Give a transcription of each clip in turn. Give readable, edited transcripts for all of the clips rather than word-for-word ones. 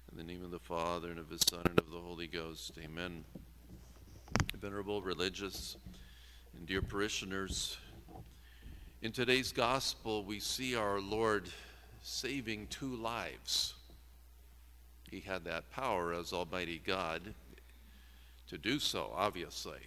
In the name of the Father, and of His Son, and of the Holy Ghost. Amen. Venerable religious and dear parishioners, in today's gospel we see our Lord saving 2 lives. He had that power as Almighty God to do so, obviously.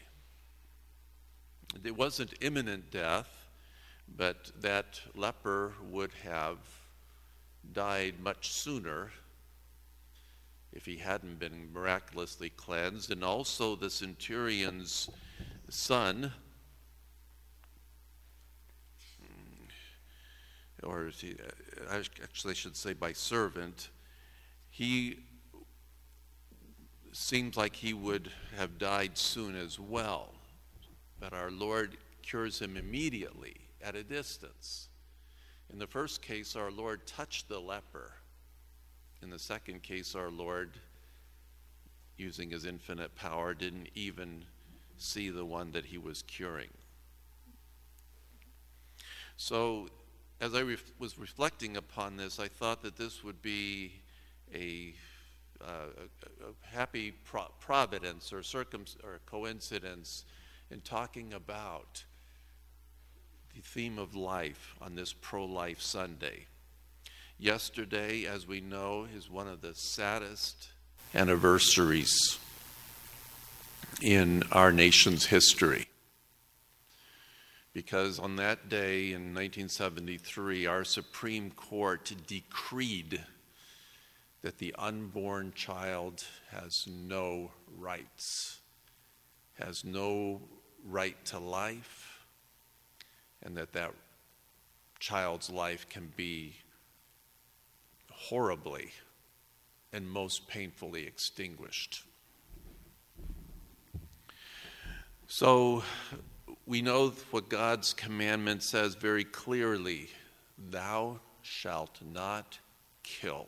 It wasn't imminent death, but that leper would have died much sooner if he hadn't been miraculously cleansed. And also the centurion's son, or actually I should say by servant, he seems like he would have died soon as well. But our Lord cures him immediately at a distance. In the first case, our Lord touched the leper. In the second case, our Lord, using his infinite power, didn't even see the one that he was curing. So, as I was reflecting upon this, I thought that this would be a happy providence or coincidence in talking about the theme of life on this pro-life Sunday. Yesterday, as we know, is one of the saddest anniversaries in our nation's history. Because on that day in 1973, our Supreme Court decreed that the unborn child has no rights, has no right to life, and that child's life can be horribly and most painfully extinguished. So we know what God's commandment says very clearly: thou shalt not kill.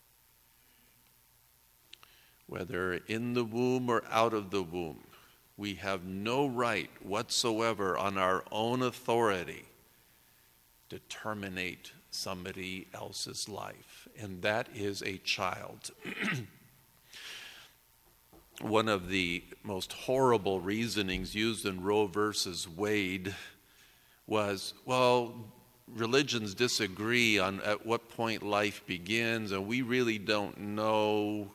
Whether in the womb or out of the womb, we have no right whatsoever on our own authority to terminate somebody else's life, and that is a child. One of the most horrible reasonings used in Roe versus Wade was, well, religions disagree on at what point life begins, and we really don't know.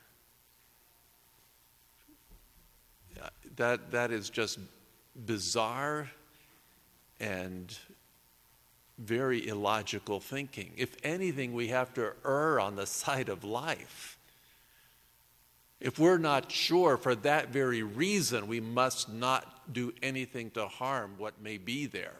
That is just bizarre and very illogical thinking. If anything, we have to err on the side of life. If we're not sure, for that very reason, we must not do anything to harm what may be there.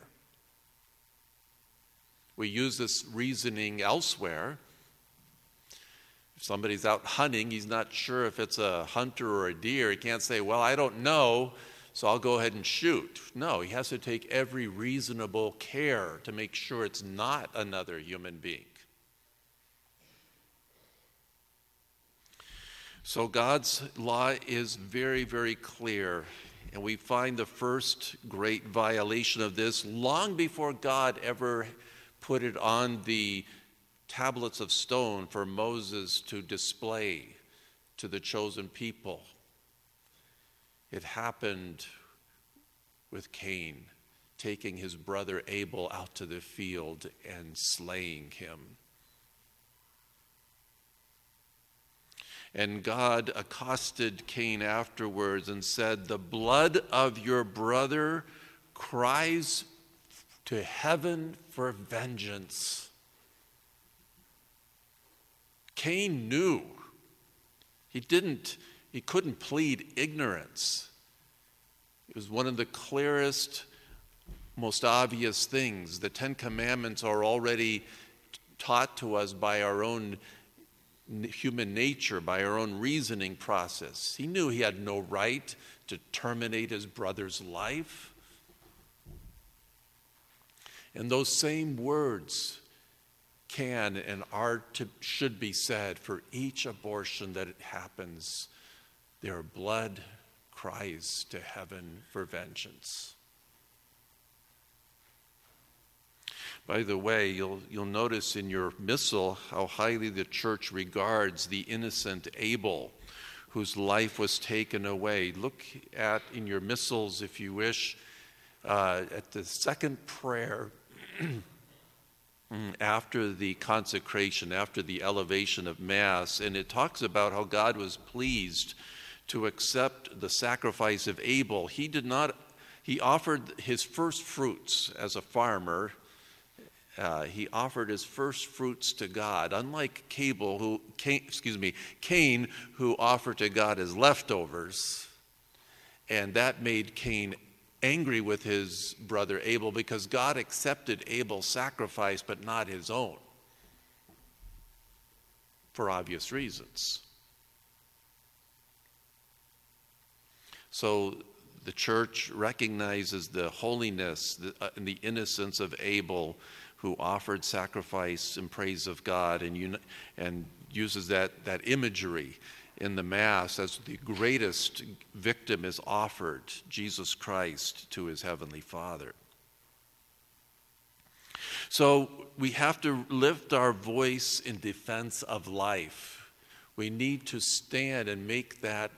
We use this reasoning elsewhere. If somebody's out hunting, he's not sure if it's a hunter or a deer. He can't say, well, I don't know, so I'll go ahead and shoot. No, he has to take every reasonable care to make sure it's not another human being. So God's law is very, very clear, and we find the first great violation of this long before God ever put it on the tablets of stone for Moses to display to the chosen people. It happened with Cain taking his brother Abel out to the field and slaying him. And God accosted Cain afterwards and said, the blood of your brother cries to heaven for vengeance. Cain knew. He couldn't plead ignorance. It was one of the clearest, most obvious things. The 10 Commandments are already taught to us by our own human nature, by our own reasoning process. He knew he had no right to terminate his brother's life. And those same words can and should be said for each abortion that happens. Their blood cries to heaven for vengeance. By the way, you'll notice in your missal how highly the church regards the innocent Abel, whose life was taken away. Look at in your missals, if you wish, at the second prayer after the consecration, after the elevation of Mass, and it talks about how God was pleased to accept the sacrifice of Abel. He offered his first fruits as a farmer. He offered his first fruits to God, unlike Cain, who offered to God his leftovers. And that made Cain angry with his brother Abel because God accepted Abel's sacrifice but not his own, for obvious reasons. So the church recognizes the holiness and the innocence of Abel, who offered sacrifice in praise of God, and uses that imagery in the Mass as the greatest victim is offered, Jesus Christ, to his heavenly Father. So we have to lift our voice in defense of life. We need to stand and make that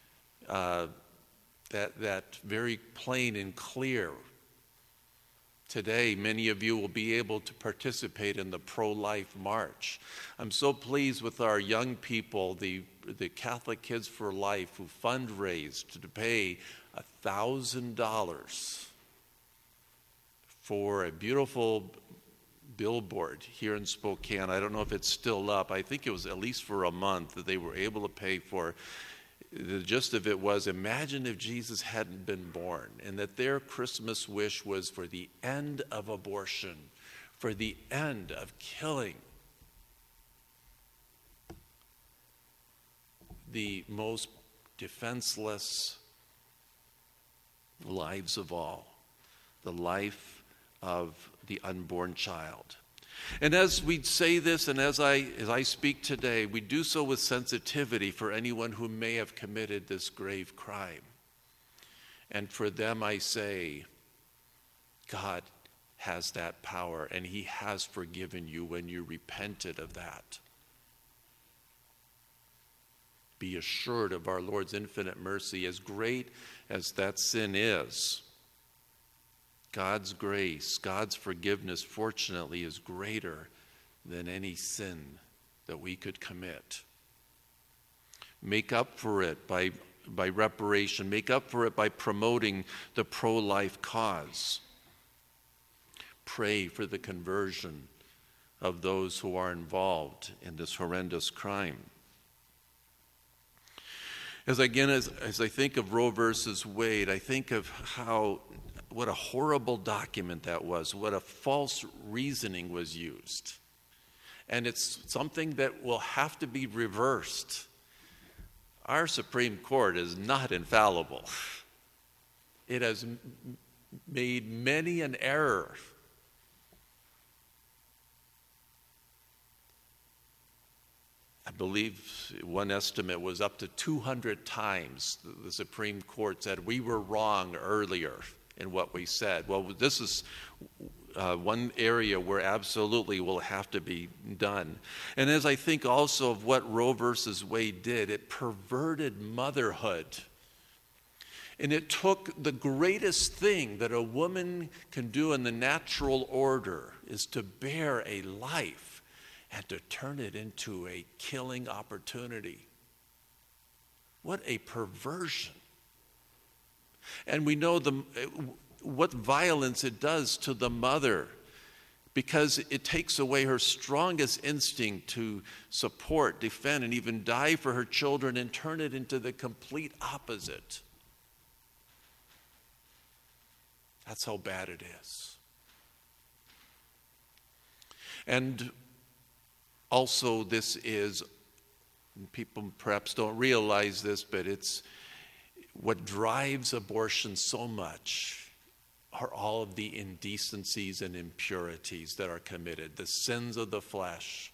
very plain and clear. Today, many of you will be able to participate in the pro-life march. I'm so pleased with our young people, the Catholic Kids for Life, who fundraised to pay $1,000 for a beautiful billboard here in Spokane. I don't know if it's still up. I think it was at least for a month that they were able to pay for. The gist of it was, imagine if Jesus hadn't been born, and that their Christmas wish was for the end of abortion, for the end of killing the most defenseless lives of all, the life of the unborn child. And as we say this, and as I speak today, we do so with sensitivity for anyone who may have committed this grave crime. And for them I say, God has that power, and he has forgiven you when you repented of that. Be assured of our Lord's infinite mercy, as great as that sin is. God's grace, God's forgiveness, fortunately, is greater than any sin that we could commit. Make up for it by reparation. Make up for it by promoting the pro-life cause. Pray for the conversion of those who are involved in this horrendous crime. As I think of Roe versus Wade, I think of what a horrible document that was, what a false reasoning was used. And it's something that will have to be reversed. Our Supreme Court is not infallible. It has made many an error. I believe one estimate was up to 200 times the Supreme Court said we were wrong earlier in what we said. Well, this is one area where absolutely will have to be done. And as I think also of what Roe versus Wade did, it perverted motherhood. And it took the greatest thing that a woman can do in the natural order, is to bear a life, and to turn it into a killing opportunity. What a perversion. And we know what violence it does to the mother, because it takes away her strongest instinct to support, defend, and even die for her children, and turn it into the complete opposite. That's how bad it is. And also, this is, people perhaps don't realize this, but it's what drives abortion so much are all of the indecencies and impurities that are committed, the sins of the flesh.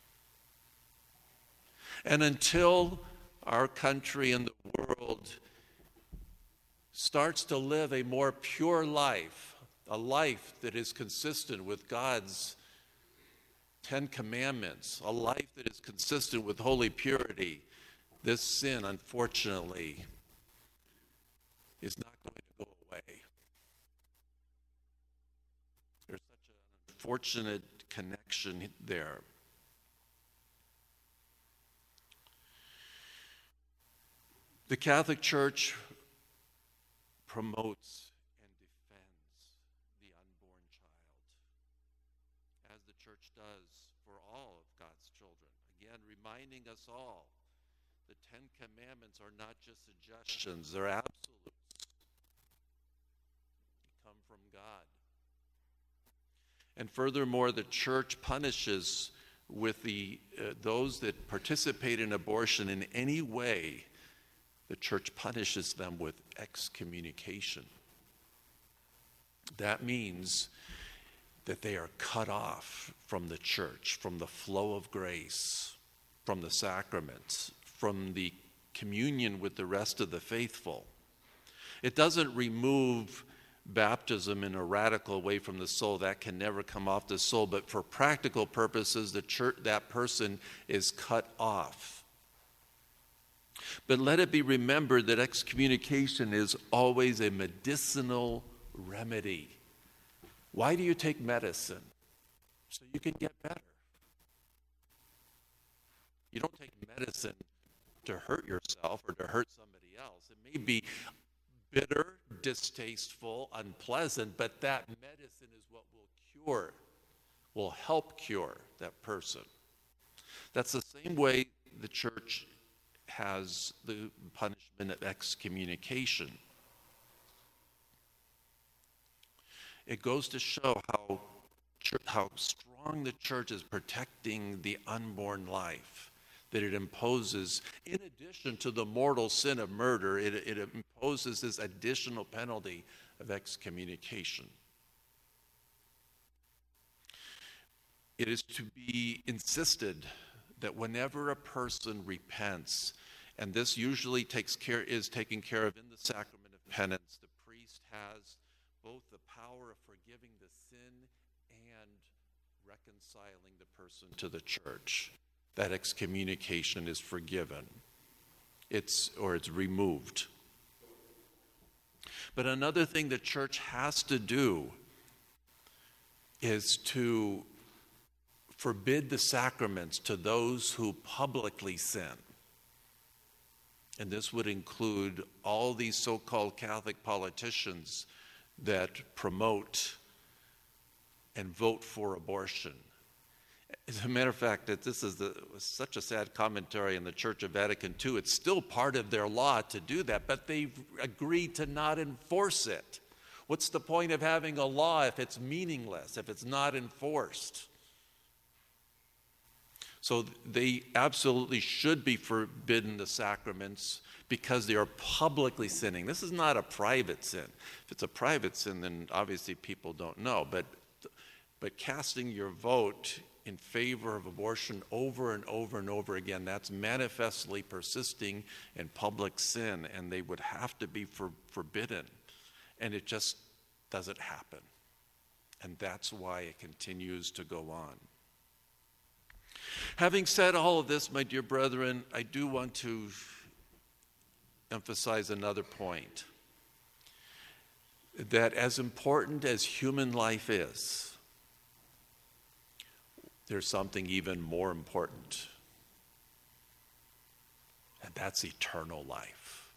And until our country and the world starts to live a more pure life, a life that is consistent with God's 10 Commandments, a life that is consistent with holy purity, this sin, unfortunately, is not going to go away. There's such an unfortunate connection there. The Catholic Church promotes and defends the unborn child, as the church does for all of God's children. Again, reminding us all, the 10 Commandments are not just suggestions, they're absolutes. They come from God. And furthermore, the church punishes with those that participate in abortion in any way. The church punishes them with excommunication. That means that they are cut off from the church, from the flow of grace, from the sacraments, from the communion with the rest of the faithful. It doesn't remove baptism in a radical way from the soul. That can never come off the soul. But for practical purposes, the church, that person is cut off. But let it be remembered that excommunication is always a medicinal remedy. Why do you take medicine? So you can get better. You don't take medicine to hurt yourself or to hurt somebody else. It may be bitter, distasteful, unpleasant, but that medicine is what will help cure that person. That's the same way the church has the punishment of excommunication. It goes to show how strong the church is protecting the unborn life that it imposes. In addition to the mortal sin of murder, it imposes this additional penalty of excommunication. It is to be insisted that whenever a person repents, and this usually is taken care of in the sacrament of penance, the priest has both the power of forgiving the sin and reconciling the person to the church. That excommunication is forgiven. It's removed. But another thing the church has to do is to forbid the sacraments to those who publicly sin. And this would include all these so-called Catholic politicians that promote and vote for abortion. As a matter of fact, this is such a sad commentary in the Church of Vatican II. It's still part of their law to do that, but they've agreed to not enforce it. What's the point of having a law if it's meaningless, if it's not enforced? So they absolutely should be forbidden the sacraments because they are publicly sinning. This is not a private sin. If it's a private sin, then obviously people don't know. But casting your vote in favor of abortion over and over and over again, that's manifestly persisting in public sin, and they would have to be forbidden. And it just doesn't happen. And that's why it continues to go on. Having said all of this, my dear brethren, I do want to emphasize another point. That as important as human life is, there's something even more important. And that's eternal life.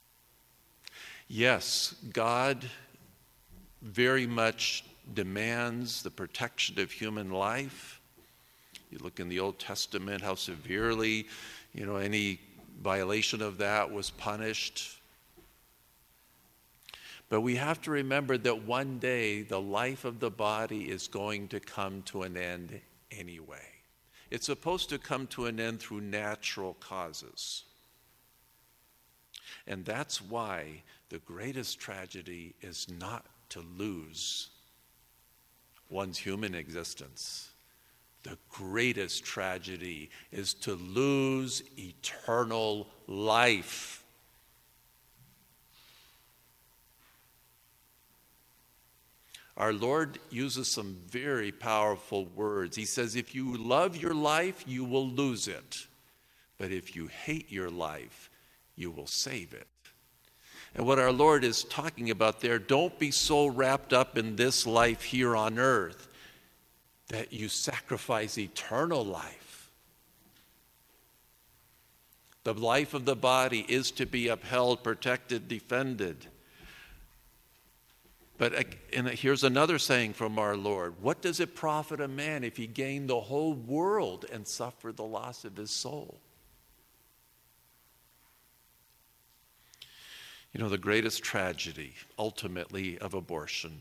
Yes, God very much demands the protection of human life. You look in the Old Testament, how severely, any violation of that was punished. But we have to remember that one day the life of the body is going to come to an end anyway. It's supposed to come to an end through natural causes. And that's why the greatest tragedy is not to lose one's human existence. The greatest tragedy is to lose eternal life. Our Lord uses some very powerful words. He says, if you love your life, you will lose it. But if you hate your life, you will save it. And what our Lord is talking about there, don't be so wrapped up in this life here on earth that you sacrifice eternal life. The life of the body is to be upheld, protected, defended. And here's another saying from our Lord. What does it profit a man if he gain the whole world and suffer the loss of his soul? You know, the greatest tragedy, ultimately, of abortion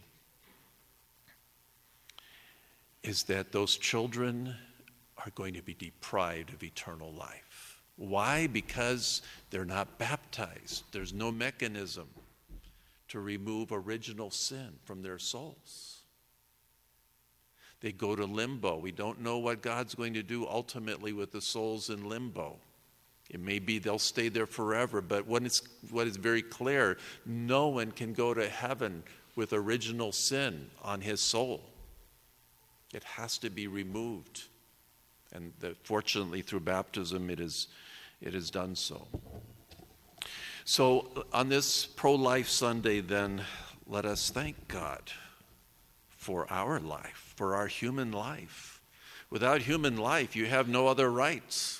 is that those children are going to be deprived of eternal life. Why? Because they're not baptized. There's no mechanism to remove original sin from their souls. They go to limbo. We don't know what God's going to do ultimately with the souls in limbo. It may be they'll stay there forever, but what is very clear, no one can go to heaven with original sin on his soul. It has to be removed. And fortunately, through baptism, it is done so. So on this pro-life Sunday, then, let us thank God for our life, for our human life. Without human life, you have no other rights.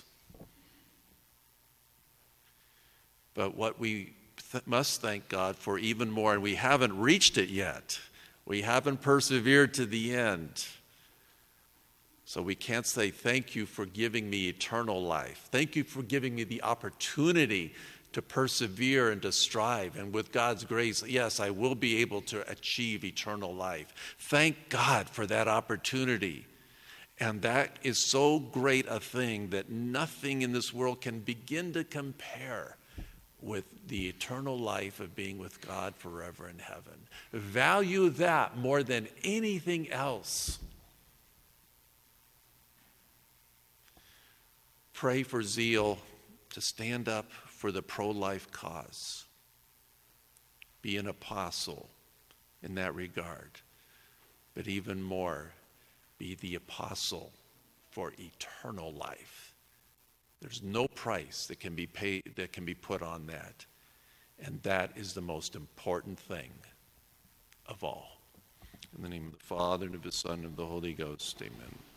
But what we must thank God for even more, and we haven't reached it yet. We haven't persevered to the end. So we can't say, thank you for giving me eternal life. Thank you for giving me the opportunity to persevere and to strive. And with God's grace, yes, I will be able to achieve eternal life. Thank God for that opportunity. And that is so great a thing that nothing in this world can begin to compare with the eternal life of being with God forever in heaven. Value that more than anything else. Pray for zeal to stand up for the pro-life cause. Be an apostle in that regard. But even more, be the apostle for eternal life. There's no price that can be paid, that can be put on that. And that is the most important thing of all. In the name of the Father, and of the Son, and of the Holy Ghost, amen.